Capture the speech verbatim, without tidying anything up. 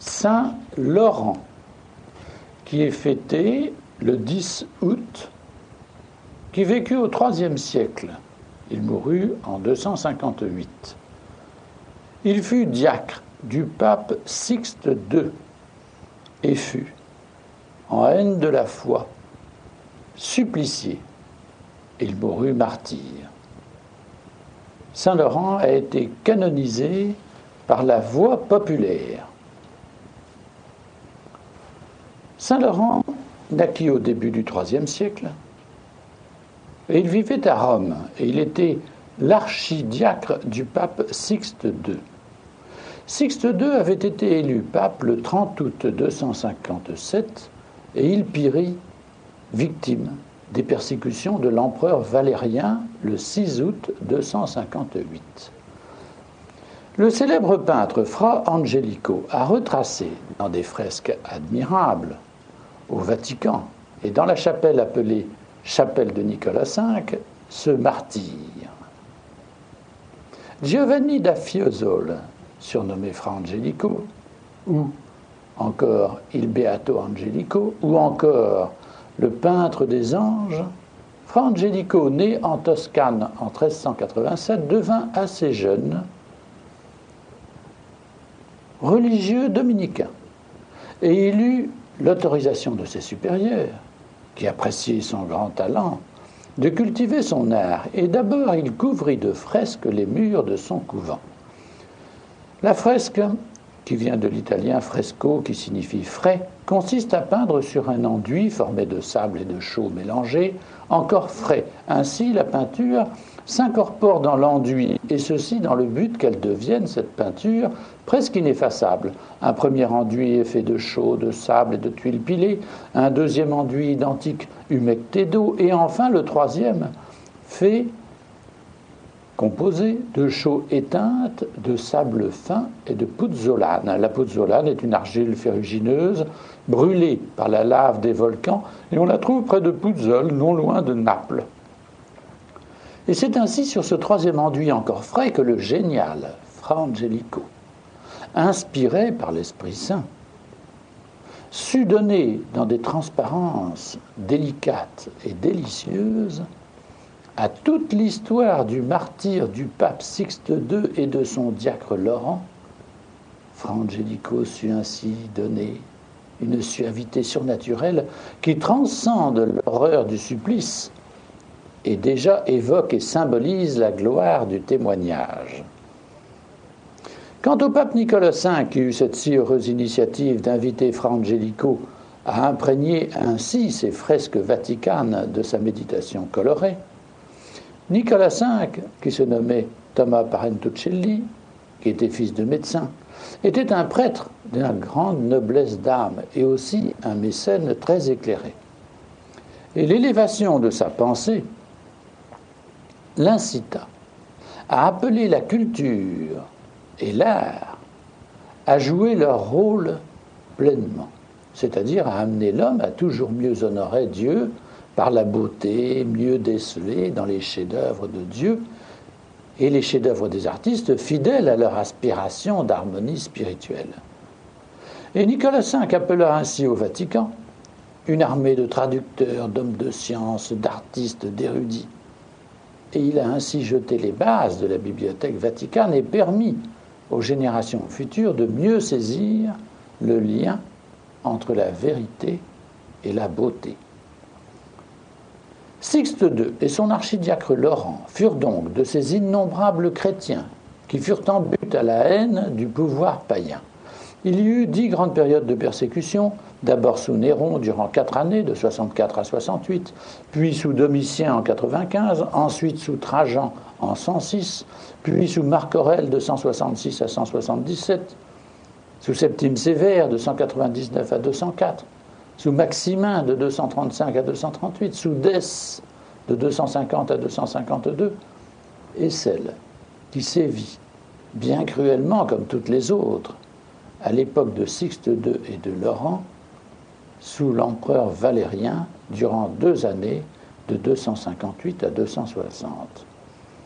Saint Laurent, qui est fêté le dix août, qui vécut au troisième siècle. Il mourut en deux cent cinquante-huit. Il fut diacre du pape Sixte deux et fut, en haine de la foi, supplicié. Il mourut martyr. Saint Laurent a été canonisé par la voie populaire. Saint Laurent naquit au début du troisième siècle et il vivait à Rome et il était l'archidiacre du pape Sixte deux. Sixte deux avait été élu pape le trente août deux cent cinquante-sept et il périt victime des persécutions de l'empereur Valérien le six août deux cent cinquante-huit. Le célèbre peintre Fra Angelico a retracé dans des fresques admirables au Vatican et dans la chapelle appelée chapelle de Nicolas cinq ce martyre. Giovanni da Fiesole, surnommé Fra Angelico, ou encore Il Beato Angelico, ou encore le peintre des anges, Fra Angelico, né en Toscane en treize cent quatre-vingt-sept, devint assez jeune religieux dominicain et il eut l'autorisation de ses supérieurs, qui appréciaient son grand talent, de cultiver son art, et d'abord il couvrit de fresques les murs de son couvent. La fresque, qui vient de l'italien fresco, qui signifie frais, consiste à peindre sur un enduit formé de sable et de chaux mélangés, encore frais. Ainsi, la peinture s'incorpore dans l'enduit, et ceci dans le but qu'elle devienne, cette peinture, presque ineffaçable. Un premier enduit est fait de chaux, de sable et de tuiles pilées, un deuxième enduit identique humecté d'eau, et enfin le troisième fait composé de chaux éteintes, de sable fin et de puzzolane. La puzzolane est une argile ferrugineuse brûlée par la lave des volcans, et on la trouve près de Puzzol, non loin de Naples. Et c'est ainsi sur ce troisième enduit encore frais que le génial Fra Angelico, inspiré par l'Esprit Saint, sut donner dans des transparences délicates et délicieuses à toute l'histoire du martyre du pape Sixte deux et de son diacre Laurent. Fra Angelico sut ainsi donner une suavité surnaturelle qui transcende l'horreur du supplice et déjà évoque et symbolise la gloire du témoignage. Quant au pape Nicolas cinq, qui eut cette si heureuse initiative d'inviter Fra Angelico à imprégner ainsi ses fresques vaticanes de sa méditation colorée, Nicolas cinq, qui se nommait Thomas Parentuccelli, qui était fils de médecin, était un prêtre d'une grande noblesse d'âme et aussi un mécène très éclairé. Et l'élévation de sa pensée l'incita à appeler la culture et l'art à jouer leur rôle pleinement, c'est-à-dire à amener l'homme à toujours mieux honorer Dieu par la beauté, mieux décelée dans les chefs-d'œuvre de Dieu et les chefs-d'œuvre des artistes fidèles à leur aspiration d'harmonie spirituelle. Et Nicolas cinq appela ainsi au Vatican une armée de traducteurs, d'hommes de science, d'artistes, d'érudits. Et il a ainsi jeté les bases de la bibliothèque vaticane et permis aux générations futures de mieux saisir le lien entre la vérité et la beauté. Sixte deux et son archidiacre Laurent furent donc de ces innombrables chrétiens qui furent en butte à la haine du pouvoir païen. Il y eut dix grandes périodes de persécution, d'abord sous Néron durant quatre années, de soixante-quatre à soixante-huit, puis sous Domitien en quatre-vingt-quinze, ensuite sous Trajan en cent six, puis sous Marc Aurèle de cent soixante-six à cent soixante-dix-sept, sous Septime Sévère de cent quatre-vingt-dix-neuf à deux cent quatre, sous Maximin de deux cent trente-cinq à deux cent trente-huit, sous Dès de deux cent cinquante à deux cent cinquante-deux, et celle qui sévit, bien cruellement comme toutes les autres, à l'époque de Sixte deux et de Laurent, sous l'empereur Valérien, durant deux années, de deux cent cinquante-huit à deux cent soixante.